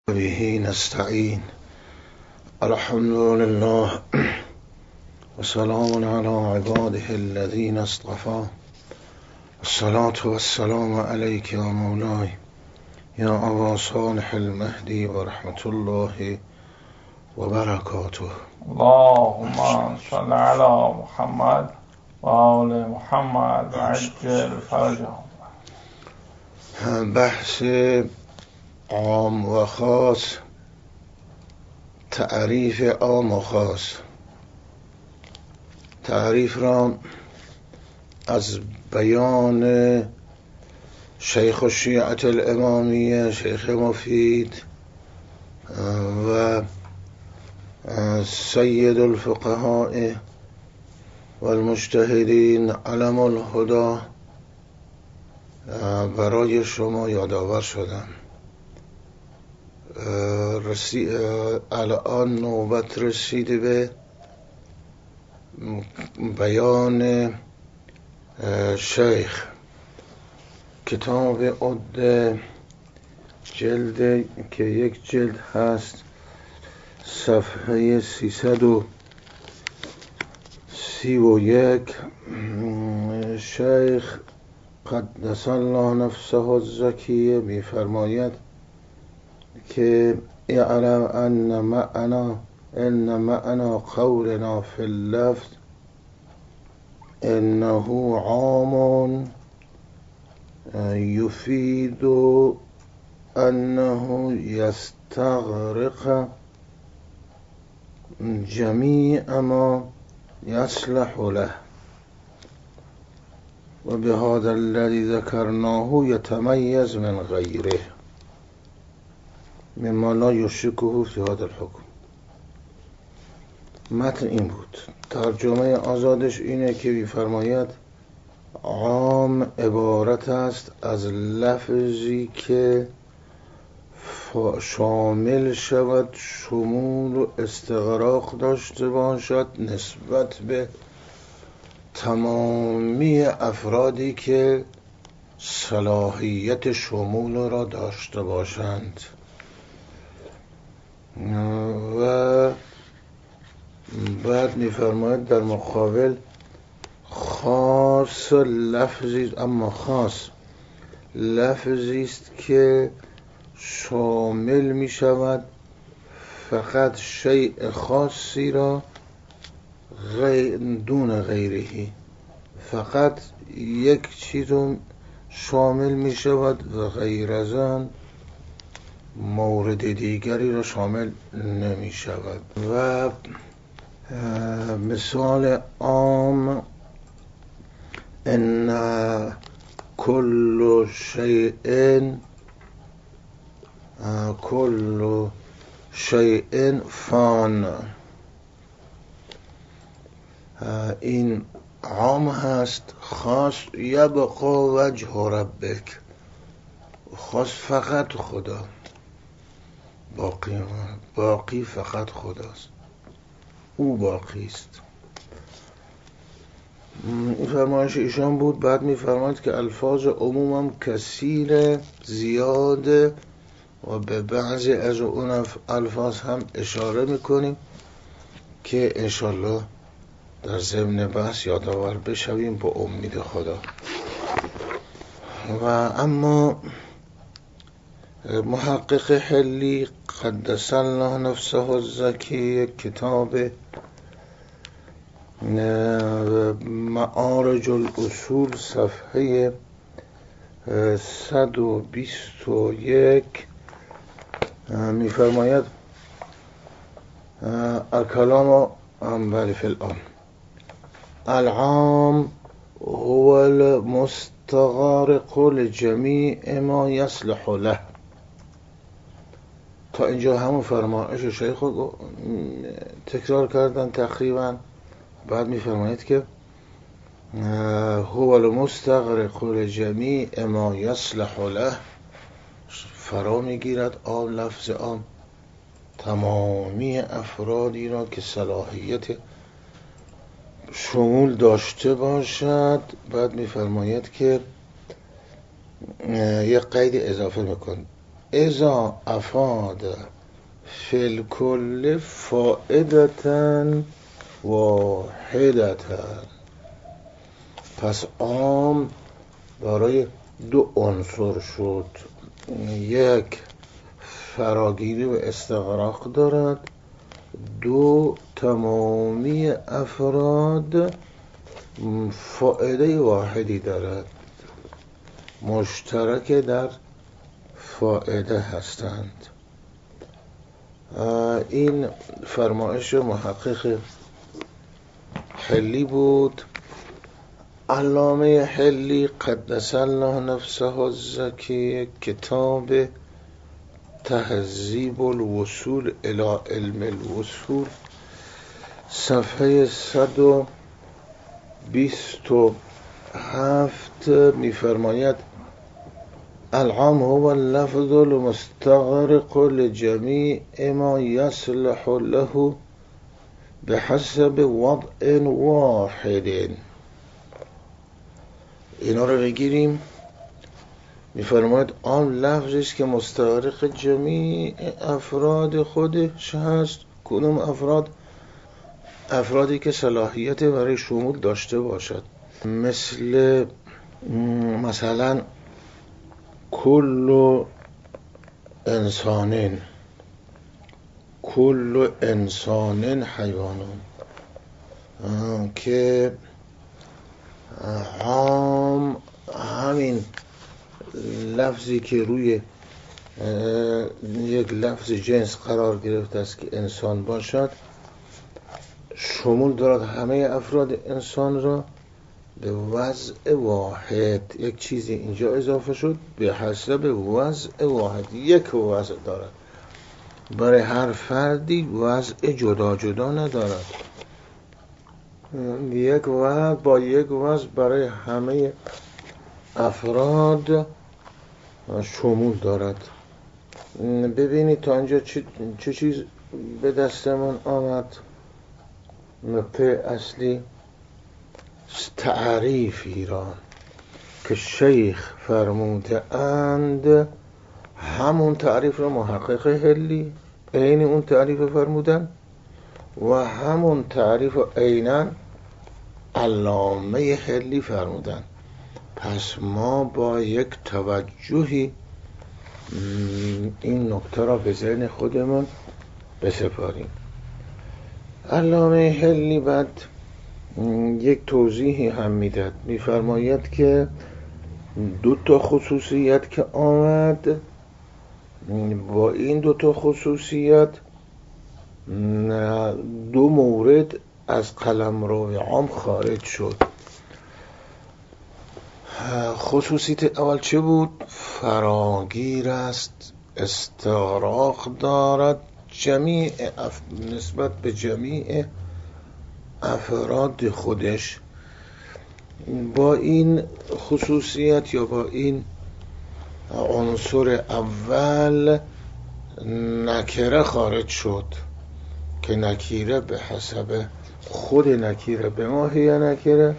به نستعين الحمد لله وسلام على عباده الذين اصطفى الصلاة والسلام عليك يا مولاي يا أبا صالح المهدي ورحمة الله وبركاته. اللهم صل على محمد و آل محمد و عجل فرجهم. بحث عام و خاص، تعریف عام و خاص. تعریف را از بیان شیخ الشیعة الامامیه شیخ مفید و سید الفقهاء والمجتهدین علم الهدى برای شما یادآور شدم. الان نوبت رسیده به بیان شیخ. کتاب عده جلد که یک جلد هست، صفحه 331. شیخ قدس الله نفسه الزکیه می‌فرماید که اعلم ان معنا قولنا فی اللفظ انه عام یفید انه یستغرق جمیع ما یصلح له و بهذا الذی ذکرناه یتمیز من غیره مما لا یشرکه فی هذا الحکم. متن این بود. ترجمه آزادش اینه که می‌فرماید عام عبارت است از لفظی که شامل شود، شمول و استغراق داشته باشد نسبت به تمامی افرادی که صلاحیت شمول را داشته باشند. و بعد می‌فرماید در مقابل خاص لفظی، اما خاص لفظی است که شامل می شود فقط شیء خاصی را دون غیرهی، فقط یک چیز رو شامل می شود و غیر از آن مورد دیگری را شامل نمی شود. و مثال عام ان کل شیء فان. این عام هست. خاص یبقا وجه ربک، خاص فقط خدا، باقی فقط خداست، او باقی است. این فرمایش ایشان بود. بعد می‌فرماید که الفاظ عمومم کثیر زیاده و به بعضی از اون الفاظ هم اشاره میکنیم که انشالله در ضمن بحث یادآور بشویم با امید خدا. و اما محقق حلی قدس الله نفسه الزکی کتاب معارج الاصول صفحه 121 می‌فرماید الکلام بله فی العام العام هو المستغرق لجمیع ما یصلح له. تا اینجا همون فرمایش شیخ رو تکرار کردن تقریبا. بعد می‌فرماید که هو المستغرق لجمیع ما یصلح له، فرا میگیرد لفظ عام تمامی افرادی را که صلاحیت شمول داشته باشد. بعد می‌فرماید که یک قید اضافه میکن اذا افاد فی الکل فائدة واحدة. پس عام برای دو عنصر شد، یک فراگیری و استغراق دارد، دو تمامی افراد فائده واحدی دارد، مشترک در فائده هستند. این فرمایش محقق حلی بود. علامه حلی قدس الله نفسه الزکی، کتاب تهذیب الوصول الی علم الوصول، صفحه 127 می‌فرماید العام هو اللفظ المستغرق لجمیع ما یصلح له بحسب وضع واحد. اینا رو بگیریم. می‌فرماید عام لفظی است که مستغرق جمیع افراد خودش هست. کدوم افراد؟ افرادی که صلاحیت برای شمول داشته باشد، مثلا کل انسان حیوانون، که عام همین لفظی که روی یک لفظ جنس قرار گرفته است که انسان باشد، شمول دارد همه افراد انسان را به وضع واحد. یک چیزی اینجا اضافه شد، به حسب وضع واحد، یک وضع دارد، برای هر فردی وضع جدا جدا ندارد، یک وضع با یک وضع برای همه افراد شمول دارد. ببینید تا اینجا چه چیز به دستمون آمد. نکته اصلی تعریف ایران که شیخ فرموده اند، همون تعریف رو محقق حلی عین اون تعریف فرمودن و همون تعریف رو عیناً علامه حلی فرمودن. پس ما با یک توجهی این نکته را به ذهن خودمون بسپاریم. علامه حلی بعد یک توضیحی هم میداد، میفرماید که دو تا خصوصیت که آمد، با این دو تا خصوصیت دو مورد از قلمرو عام خارج شد. خصوصیت اول چه بود؟ فراگیر است، استغراق دارد، نسبت به جمیع افراد خودش. با این خصوصیت یا با این عنصر اول نکره خارج شد که نکره به حسب خود نکره به ماهی نکره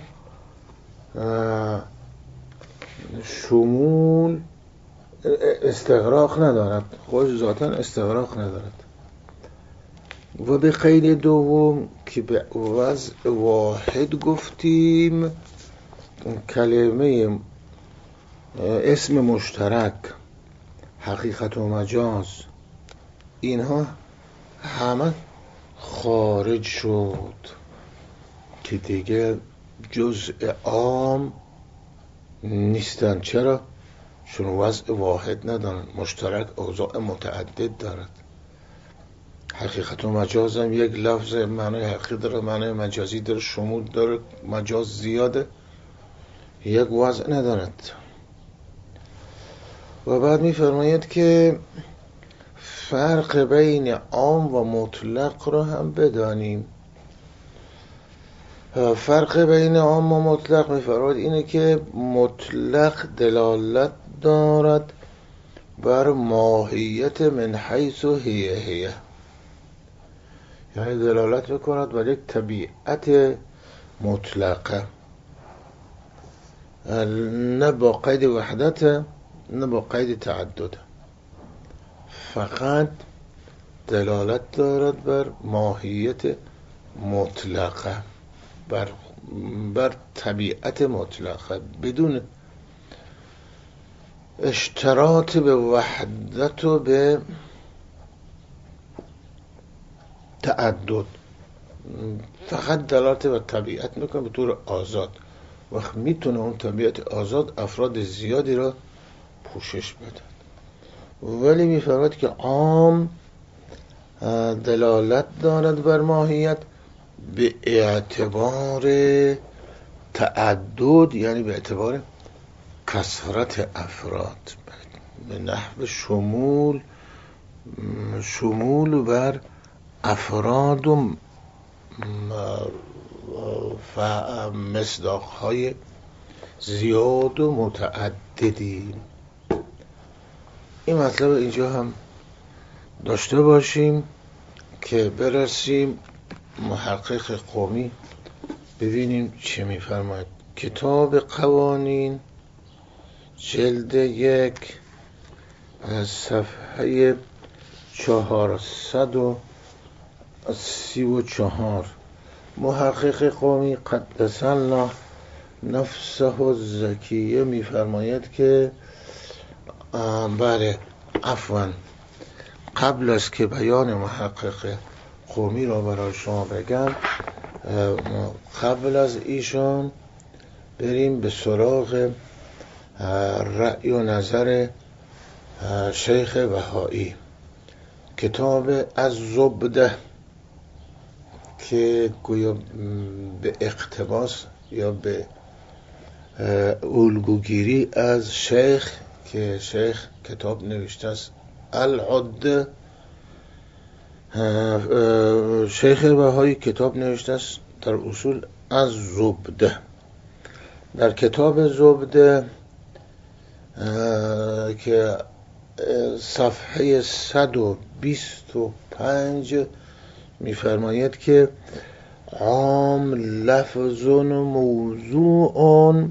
شمول استغراق ندارد، خود ذاتاً استغراق ندارد. و به قید دوم که به وضع واحد گفتیم، کلمه اسم مشترک، حقیقت و مجاز، اینها همه خارج شد که دیگه جزء عام نیستن. چرا؟ چون وضع واحد ندارن، مشترک اوضاع متعدد دارد. حقیقت و مجاز هم یک لفظ معنی حقیقی داره، معنی مجازی داره، شمول داره، مجاز زیاده، یک وضع ندارد. و بعد می‌فرماید که فرق بین عام و مطلق رو هم بدانیم. فرق بین عام و مطلق می‌فرماید اینه که مطلق دلالت دارد بر ماهیت من حیث هیه، یعنی دلالت می‌کند بر یک طبیعت مطلقه، نه با قید وحدت نه با قید تعدد. فقط دلالت دارد بر ماهیت مطلقه، بر طبیعت مطلقه، بدون اشتراط به وحدت و به تعدد. فقط دلالت بر طبیعت میکنه به طور آزاد. وقت میتونه اون طبیعت آزاد افراد زیادی را پوشش بده. ولی میفرماید که عام دلالت دارد بر ماهیت به اعتبار تعدد، یعنی به اعتبار کثرت افراد، به نحو شمول بر افراد و مصداق‌های زیاد و متعددی. این مطلب اینجا هم داشته باشیم که برسیم محقق قمی ببینیم چه میفرماید. کتاب قوانین جلد 1 صفحه 434 محقق قمی قدس الله نفسه الزکیه میفرماید که بله عفوا، قبل از که بیان محقق قمی را برای شما بگم، قبل از ایشان بریم به سراغ رأی و نظر شیخ بهایی. کتاب الزبده که گویا به اقتباس یا به الگوگیری از شیخ، که شیخ کتاب نوشته است العده، شیخ بهایی کتاب نوشته است در اصول از زبده. در کتاب زبده که صفحه 125 میفرماید که عام لفظ موضوع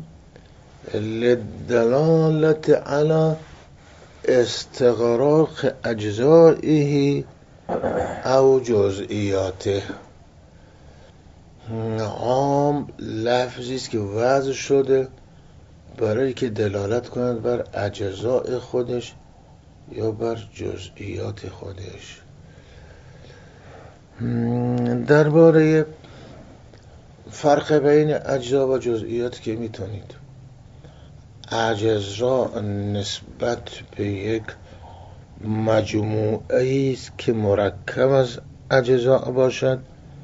للدلالت على استغراق اجزائه او جزئیاته. عام لفظی است که وضع شده برای که دلالت کند بر اجزاء خودش یا بر جزئیات خودش. درباره فرق بین اجزا و جزئیات که میتونید، اجزا نسبت به یک مجموعه است که مرکب از اجزا باشد،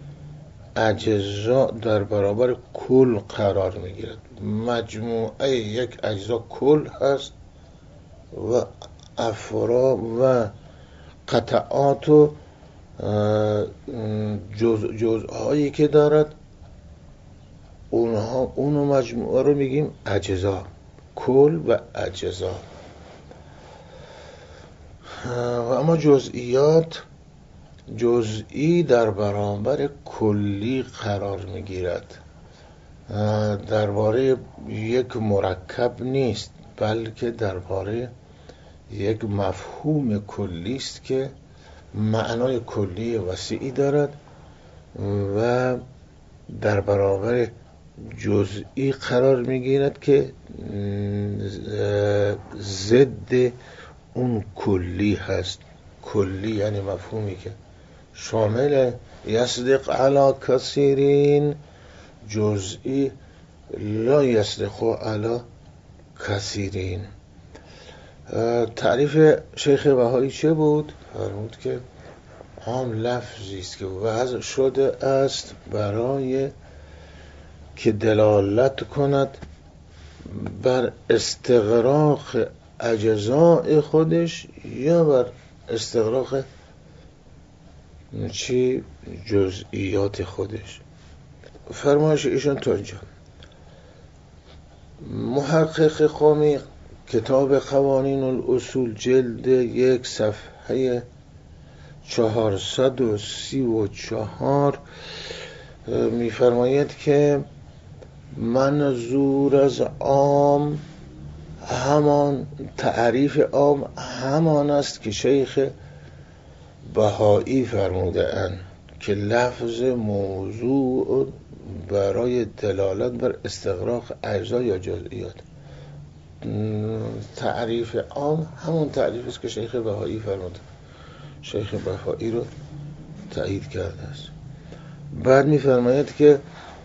اجزا در برابر کل قرار میگیرد. مجموعه یک اجزا کل هست و افراد و قطعات و جزءهایی که دارد، اونو مجموعه رو میگیم اجزا، کل و اجزا. و اما جزئیات، جزئی در برابر کلی قرار میگیرد. درباره یک مرکب نیست، بلکه درباره یک مفهوم کلی است که معنای کلی وسیعی دارد و در برابر جزئی قرار میگیرد که ضد اون کلی هست. کلی یعنی مفهومی که شامل یصدق علی کثیرین، جزئی لا یصدق علی کثیرین. تعریف شیخ بهایی چه بود؟ فرمود که عام لفظی است که وضع شده است برای که دلالت کند بر استغراق اجزاء خودش یا بر استغراق جزئیات خودش. فرمایش ایشان تا اینجا. محقق قمی کتاب قوانین الاصول جلد 1 صفحه 434 میفرماید که منظور از تعریف عام همان است که شیخ بهایی فرموده اند که لفظ موضوع برای دلالت بر استغراق اجزا یا جزئیات. تعریف عام همون تعریفی است که شیخ بهایی فرموده. شیخ بهایی رو تایید کرده است. بعد می‌فرماید که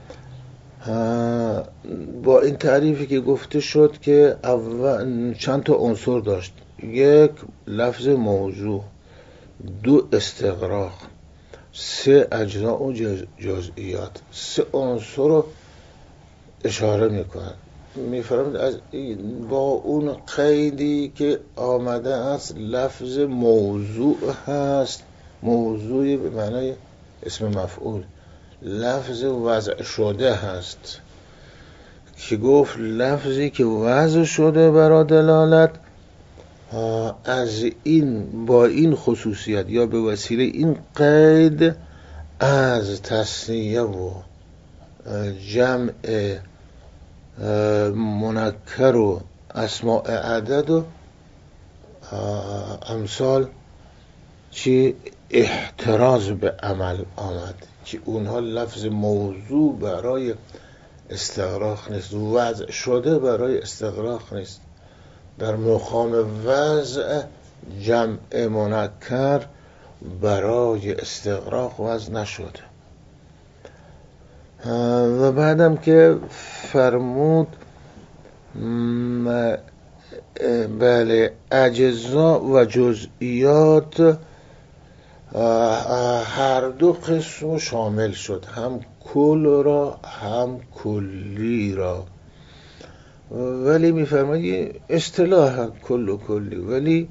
با این تعریفی که گفته شد که چند تا عنصر داشت: یک لفظ موضوع، دو استغراق، سه اجزا و جزئیات. سه عنصر رو اشاره میکنن. میفرماید از با اون قیدی که آمده است لفظ موضوع هست، موضوع به معنای اسم مفعول، لفظ وضع شده هست که گفت لفظی که وضع شده برای دلالت از این با این خصوصیت یا به وسیله این قید از تثنیه و جمع منکر و اسماء عدد و امثال چی احتراز به عمل آمد که اونها لفظ موضوع برای استغراق نیست، وضع شده برای استغراق نیست. در مقام وضع جمع منکر برای استغراق وضع نشده. و بعدم که فرمود بله اجزا و جزئیات هر دو قسم شامل شد، هم کل را هم کلی را. ولی میفرماید اصطلاح کل و کلی، ولی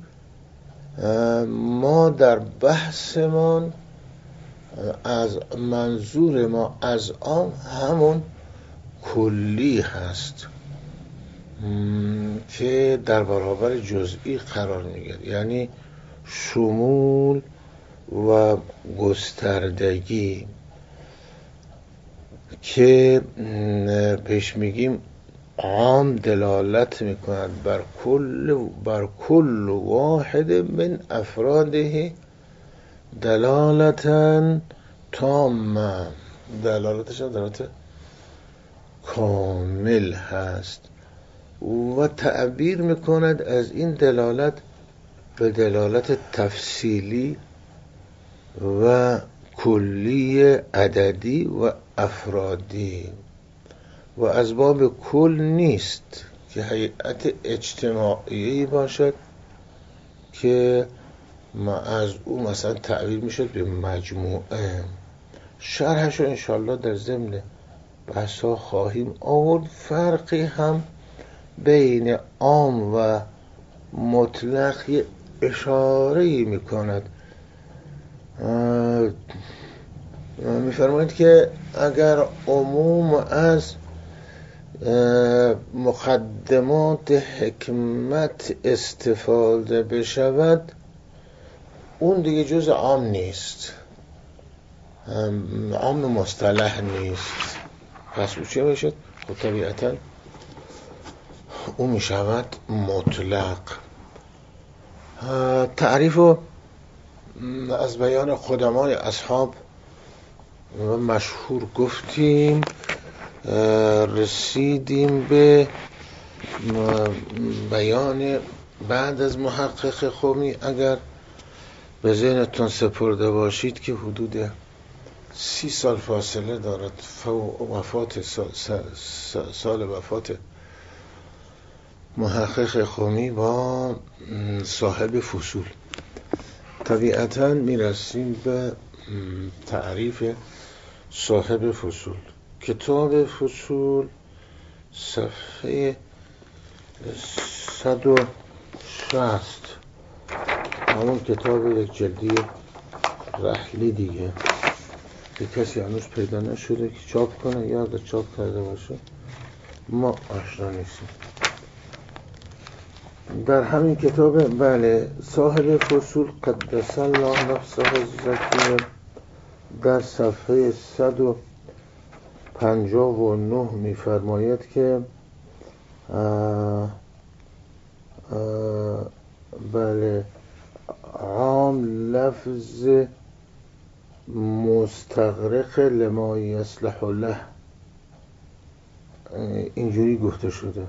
ما در بحثمان از منظور ما از آن همون کلی هست که در برابر جزئی قرار میگیرد، یعنی شمول و گستردگی که پیش میگیم عام دلالت میکند بر کل واحد من افراده دلالتاً تامه، دلالتش دلالت کامل هست و تعبیر میکند از این دلالت به دلالت تفصیلی و کلی عددی و افرادی و از باب کل نیست که هیئت اجتماعی باشد که از او مثلا تعبیر میشد به مجموعه. شرحشو انشالله در ضمن بحثا خواهیم آورد. فرقی هم بین عام و مطلق اشاره‌ای میکند. میفرمایید که اگر عموم از مقدمات حکمت استفاده بشود اون دیگه جز عام نیست، عام مصطلح نیست. پس او چه باشد؟ خب طبیعتا او میشود مطلق. تعریفو از بیان قدمای اصحاب و مشهور گفتیم، رسیدیم به بیان بعد از محقق خمی. اگر به ذهنتون سپرده باشید که حدود 30 سال فاصله دارد وفات سال وفات محقق خمی با صاحب فصول. طبیعتاً میرسیم به تعریف صاحب فصول. کتاب فصول صفحه 160، همون کتاب یک جلدی رحلی دیگه که کسی هنوز پیدا نشده که چاپ کنه یا اگر چاپ کرده باشه ما آشنا نیستیم. در همین کتاب بله صاحب فصول قدس الله نفسه الزکیه در صفحه 159 میفرماید که بله عام لفظ مستغرق لما یصلح له اینجوری گفته شده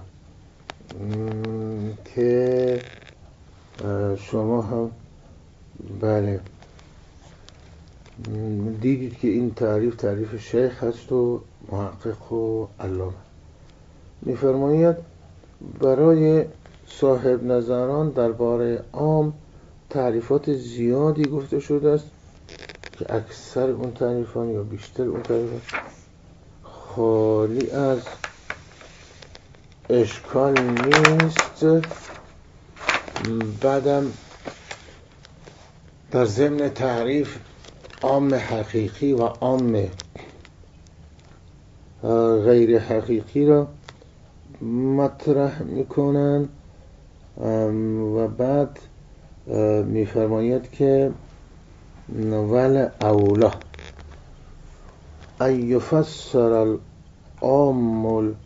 که شما هم بله دیدید که این تعریف شیخ هست و محقق و علامه. می‌فرماید برای صاحب نظران درباره عام تعریفات زیادی گفته شده است که اکثر اون تعریفان یا بیشتر اون تعریفان خالی از اشکال نیست. بعدم در ضمن تعریف عام حقیقی و عام غیر حقیقی را مطرح میکنن و بعد میفرماید که ول اولا ان یفسر العام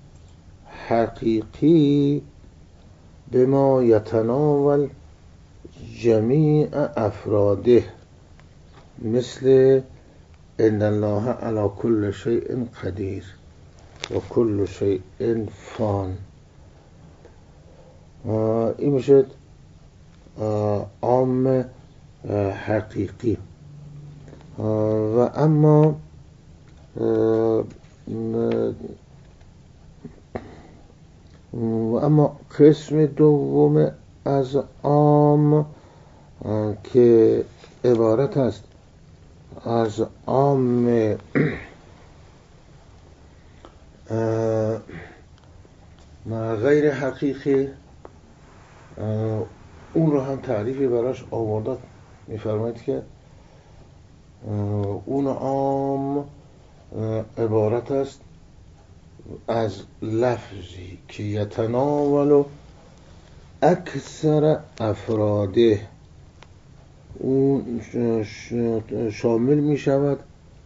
الحقیقی بما یتناول جمیع افراده مثل ان الله علی کل شیء قدیر و کل شیء فان. این میشه عام حقیقی. و اما قسم دوم از عام که عبارت است از عام غیر حقیقی، اون رو هم تعریفی براش آورده. میفرماید که اون عام عبارت است از لفظی که یتناول اکثر افراده، اون شامل می شود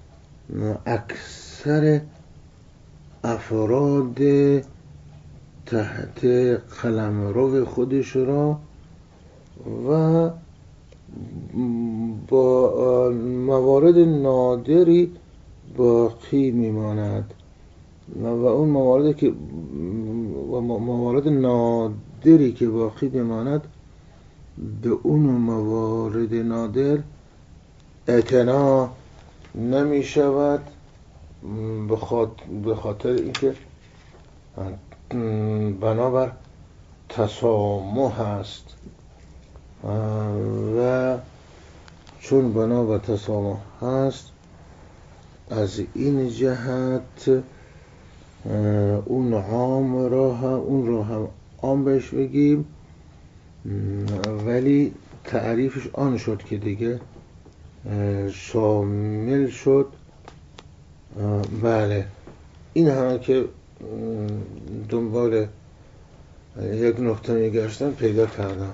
اکثر افراد تحت قلمرو خودش را و با موارد نادری باقی میماند و اون موارد نادری که باقی بماند به اون موارد نادر اعتنا نمی شود به خاطر اینکه بنابر تسامح است و چون بنابر تسامح هست از این جهت اون را هم عام بهش بگیم، ولی تعریفش آن شد که دیگه شامل شد. بله این همه که دنبال یک نقطه میگشتم پیدا کردم،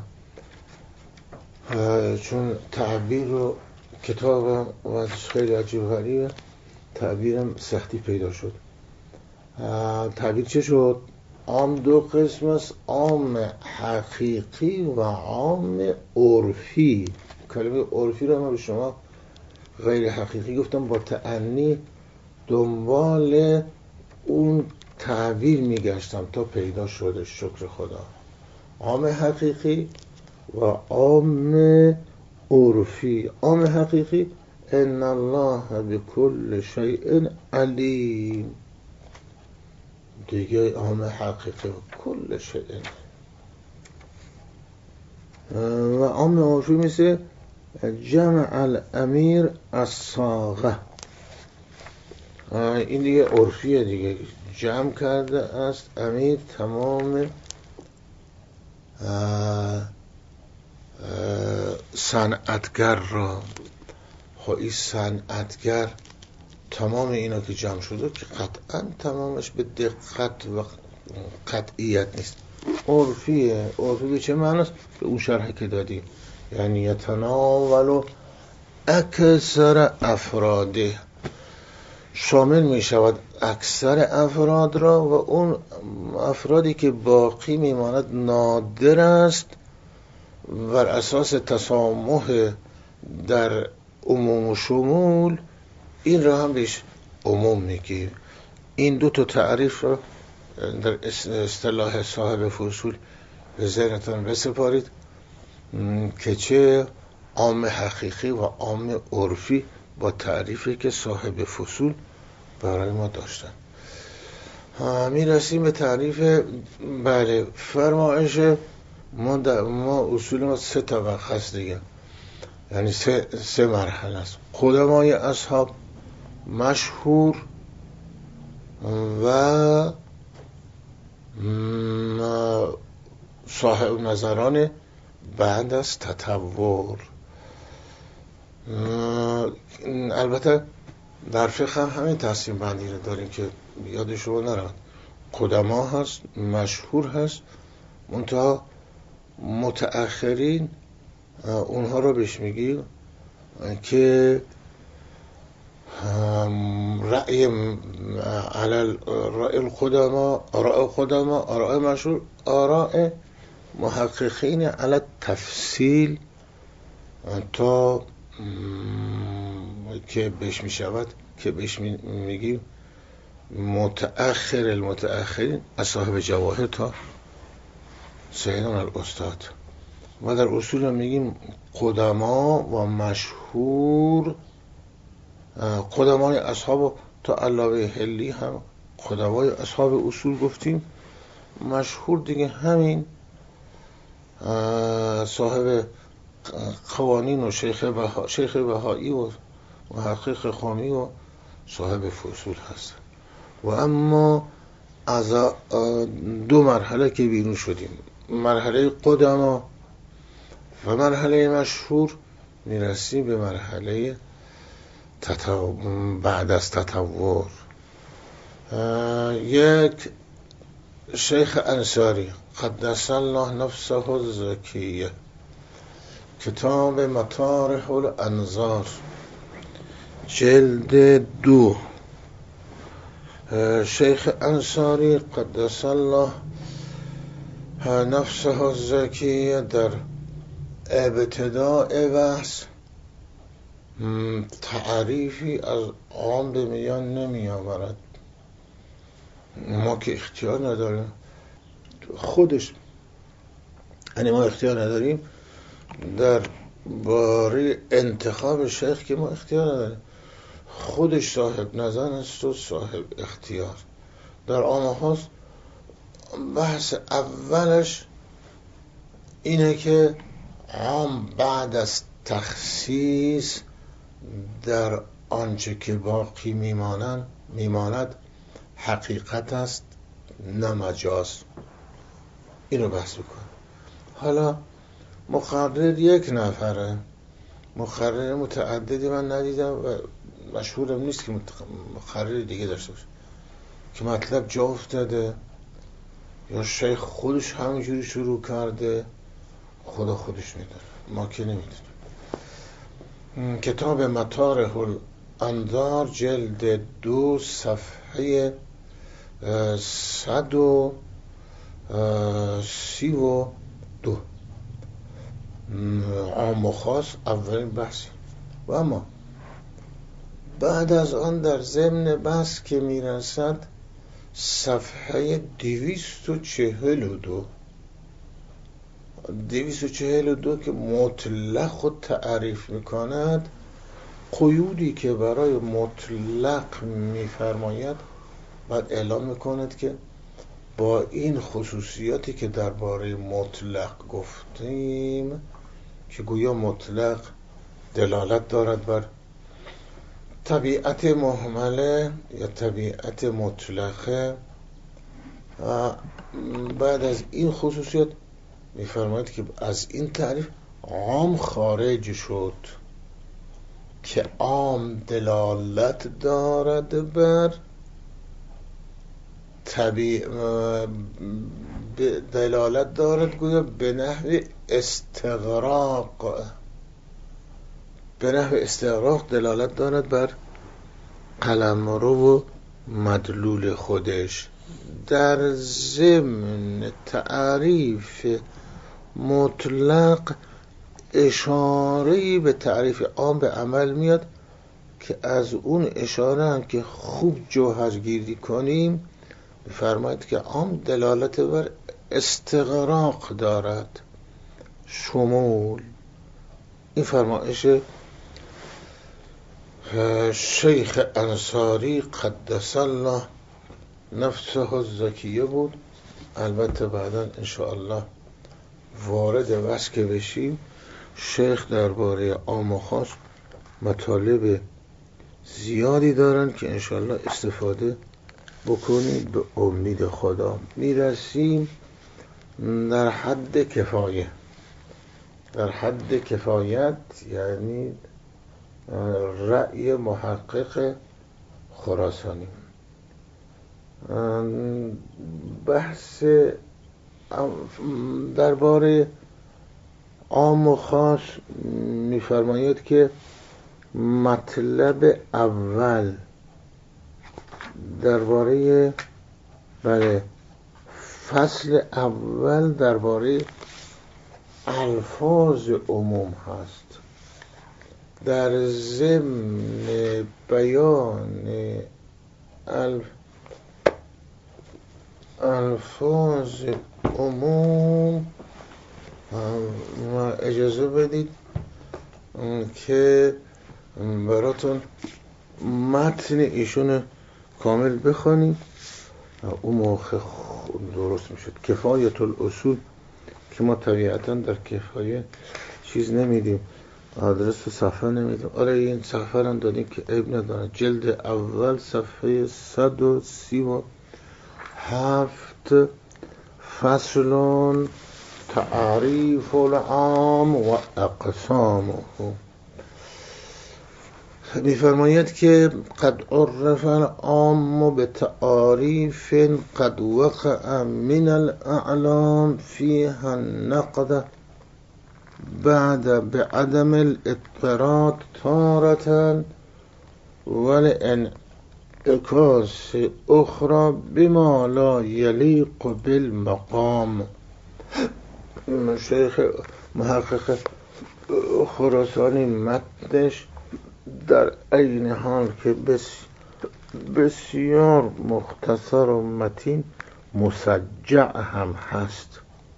چون تعبیر رو کتابم و خیلی عجیب غریبه، تعبیرم سختی پیدا شد. تعبیر چه شد؟ عام دو قسم است، عام حقیقی و عام عرفی. کلمه عرفی رو من به شما غیر حقیقی گفتم با تأنی دنبال اون تعبیر میگشتم تا پیدا شده، شکر خدا. عام حقیقی و عام عرفی. عام حقیقی ان الله بكل شیء علیم، دیگه عام حقیقی کل شیء. و عام عرفی مثل جمع الامیر الصاغه، این دیگه عرفیه دیگه، جمع کرده است امیر تمام صنعتگر را. خب این صنعتگر تمام اینا که جمع شده که قطعا تمامش به دقت و قطعیت نیست. عرفیه. عرفی به چه معنی است؟ به اون شرحی که دادیم، یعنی یتناول اکثر افراده، شامل می شود اکثر افراد را و اون افرادی که باقی می ماند نادر است بر اساس تسامح در عموم و شمول این را هم بهش عموم میگیم. این دو تا تعریف را در اصطلاح صاحب فصول به ذهنتان بسپارید که چه عام حقیقی و عام عرفی با تعریفی که صاحب فصول برای ما داشتن. میرسیم به تعریف بله فرمایش ما اصول ما 3 طبقه است دیگه، یعنی 3 مرحله است. قدمای اصحاب، مشهور و صاحب نظران بعد از تطور. البته در فقه هم همین تقسیم بندی رو داریم که یاد شما نرود. قدما هست، مشهور هست، منتها متأخرین اونها رو بهش میگیم که رأی علل رأی القدما، آراء قدما، آراء مشهور، آراء محققین علی تفصیل تا که بهش میشود که بهش میگیم متأخر المتأخرین از صاحب جواهر تا سیدنا الاستاد. و در اصول میگیم قدما و مشهور. قدمای اصحاب تا علاوه حلی هم قدمای اصحاب اصول گفتیم. مشهور دیگه همین صاحب قوانین و شیخ بهایی و محقق خامی و صاحب فصول هست. و اما از 2 مرحله که بیرون شدیم، مرحله قدما و مرحله مشهور، میرسیم به مرحله بعد از تطور. یک شیخ انصاری قدس الله نفسه الزکیه، کتاب مطارح الانظار جلد 2. شیخ انصاری قدس الله نفسه الزکیه در ابتداء بحث تعریفی از عام به میان نمی آورد. ما که اختیار نداریم خودش، یعنی ما اختیار نداریم در باره انتخاب شیخ که ما اختیار نداریم، خودش صاحب نظر است و صاحب اختیار. در عامه هاست بحث اولش اینه که عام بعد از تخصیص در آنچه که باقی میماند حقیقت است نه مجاز. اینو بحث بکن. حالا مقرر یک نفره، مقرر متعددی من ندیدم و مشهورم نیست که مقرر دیگه داشته باشه که مطلب جا افتاده یا شیخ خودش همینجوری شروع کرده، خدا خودش میدونه، ما که نمیدونیم. کتاب مطارح الانظار جلد 2 صفحه 132 عام و خاص اولین بحثی. و اما بعد از آن در ضمن بحث که میرسد صفحه 242 که مطلق خود تعریف میکند، قیودی که برای مطلق میفرماید بعد اعلام میکند که با این خصوصیاتی که درباره مطلق گفتیم که گویا مطلق دلالت دارد بر طبیعت مهمله یا طبیعت مطلقه، بعد از این خصوصیات میفرماید که از این تعریف عام خارج شد که عام دلالت دارد بر دلالت دارد گویا به نحو استغراق دلالت دارد بر قلمرو و مدلول خودش. در ضمن تعریف مطلق اشاره‌ای به تعریف عام به عمل میاد که از اون اشاره هم که خوب جوهرگیری کنیم می‌فرماید که عام دلالت بر استغراق دارد، شمول. این فرمایش شیخ انصاری قدس الله نفسه الزکیه بود. البته بعدا انشاءالله وارد بحث که بشیم شیخ درباره عام و خاص مطالب زیادی دارن که انشاءالله استفاده بکنید. به امید خدا میرسیم در حد کفایه. در حد کفایت یعنی رأی محقق خراسانی. بحث درباره عام و خاص می‌فرماید که مطلب اول درباره فصل اول درباره الفاظ عموم هست. در ضمن بیان الفاظ عموم اجازه بدید که براتون متن ایشون کامل بخونیم، اون موقع درست میشد. کفایت الاصول که ما طبیعتا در کفایه چیز نمیدیم، آدرس صفحه نمیدیم. آره این صفحه رو دادیم که عیب نداره. جلد اول صفحه 137 فصل تعریف العام و اقسامه. می‌فرماید که قد عرف العام بتعاریف قد وقع من الاعلام فيها النقد بعد بعدم الاضطراد تارة والانعكاس اخرى بما لا يليق بالمقام. شیخ محقق خراسانی متنش در عین حال که بسیار مختصر و متین مسجع هم هست.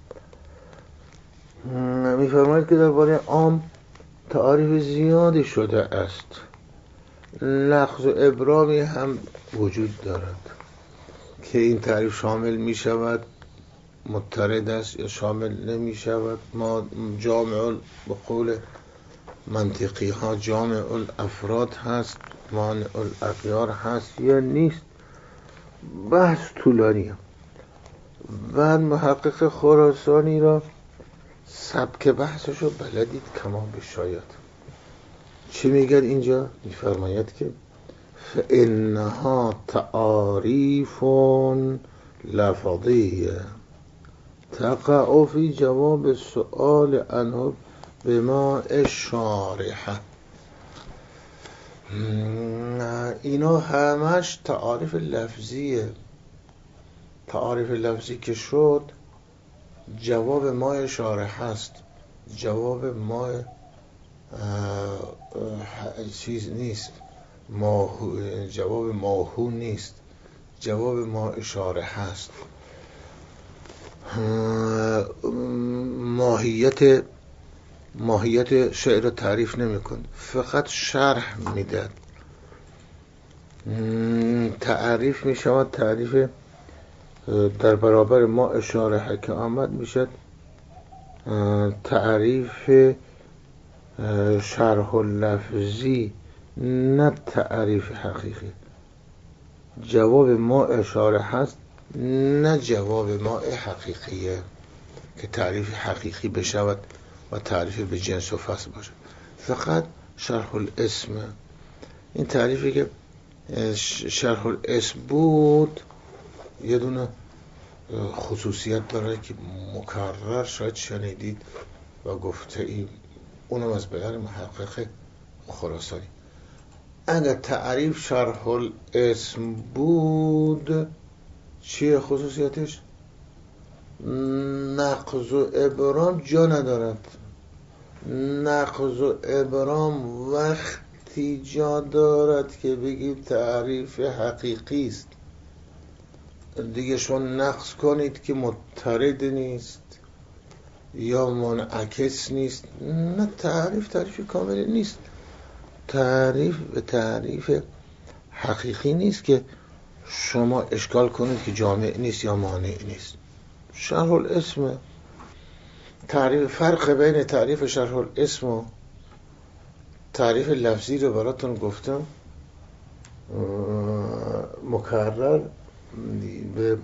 می‌فرماید که درباره عام تعاریف زیادی شده است، لفظ و ابرامی هم وجود دارد که این تعریف شامل می شود، مضطرد است یا شامل نمی شود. ما جامع به قول منطقی ها جامع الافراد هست، مانع الاغیار هست یا نیست. بحث طولانیه. بعد محقق خراسانی را سبک بحثشو بلدید کمان بشاید. چی میگه اینجا؟ میفرماید که فإنها تعاریف لفظیه تقع فی جواب السؤال عنه بما الشارحه. اینا همش تعاریف لفظیه. تعاریف لفظی که شد جواب ما شارح هست، جواب ما چیز نیست، جواب ماهو نیست، جواب ما اشاره هست. ماهیت شعر تعریف نمیکن، فقط شرح میدن. تعریف میشود، تعریف در برابر ما اشاره که آمد میشد تعریف شرح لفظی، نه تعریف حقیقی. جواب ما اشاره هست، نه جواب ما حقیقیه که تعریف حقیقی بشود و تعریف به جنس و فصل باشد. فقط شرح الاسم. این تعریفی که شرح الاسم بود یه دونه خصوصیت داره که مکرر شاید شنیدید و گفته ایم، اونم از بیان محقق خراسانی. اگر تعریف شرح الاسم بود چیه خصوصیتش؟ نقض و ابرام جا ندارد. نقض و ابرام وقتی جا دارد که بگید تعریف حقیقی است. دیگه شما نقض کنید که مضطرد نیست یا منعکس نیست. نه، تعریف کاملی نیست. تعریف به تعریف حقیقی نیست که شما اشکال کنید که جامع نیست یا مانع نیست. شرح الاسم فرق بین تعریف شرح الاسم و تعریف لفظی رو براتون گفتم، مکرر به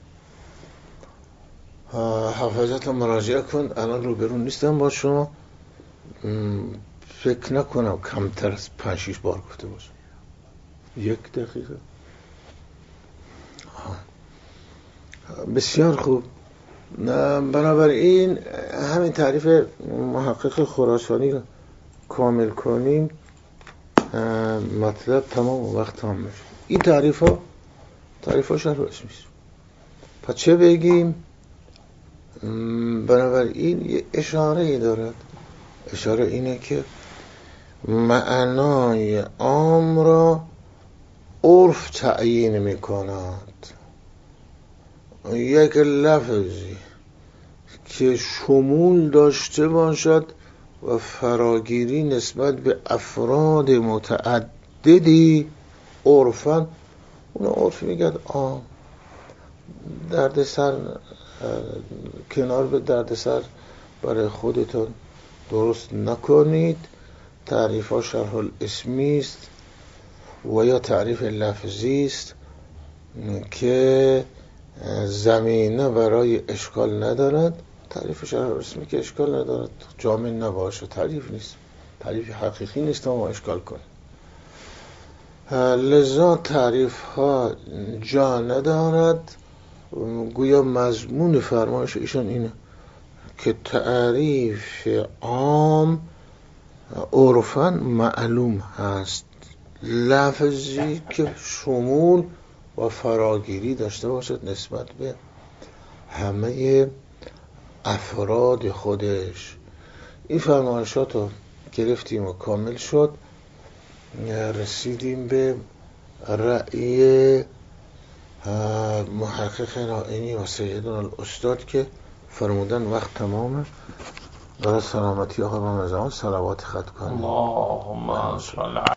حافظت مراجعه کن. الان روبرون نیستم با شما، فکر نکنم کمتر از 5-6 بار گفته باشم. 1 دقیقه. بسیار خوب. بنابراین همین تعریف محقق خراسانی رو کامل کنیم، مطلب تمام و وقت تمام میشه. این تعریف ها شرح اسمی است. پس چه بگیم؟ بنابراین یه اشاره دارد. اشاره اینه که معنای عام را عرف تعیین میکند. یک لفظی که شمول داشته باشد و فراگیری نسبت به افراد متعددی، عرفاً اون عرف میگه عام. دردسر کنار به دردسر برای خودتون درست نکنید. تعریف ها شرح الاسمی است و یا تعریف لفظی است که زمینه برای اشکال ندارد. تعریف شرح الاسمی که اشکال ندارد، جامع نباشه، تعریف نیست، تعریف حقیقی نیست ما اشکال کنیم. لذا تعریف ها جا ندارد. گویا مضمون فرمایش ایشان اینه که تعریف عام عرفاً معلوم هست، لفظی که شمول و فراگیری داشته باشد نسبت به همه افراد خودش. این فرمایشات رو گرفتیم و کامل شد. رسیدیم به رأی محقق نائینی و سیدنا الاستاد که فرمودن وقت تمامه. برای سلامتی آقا امام زمان صلوات خط کنیم. اللهم صل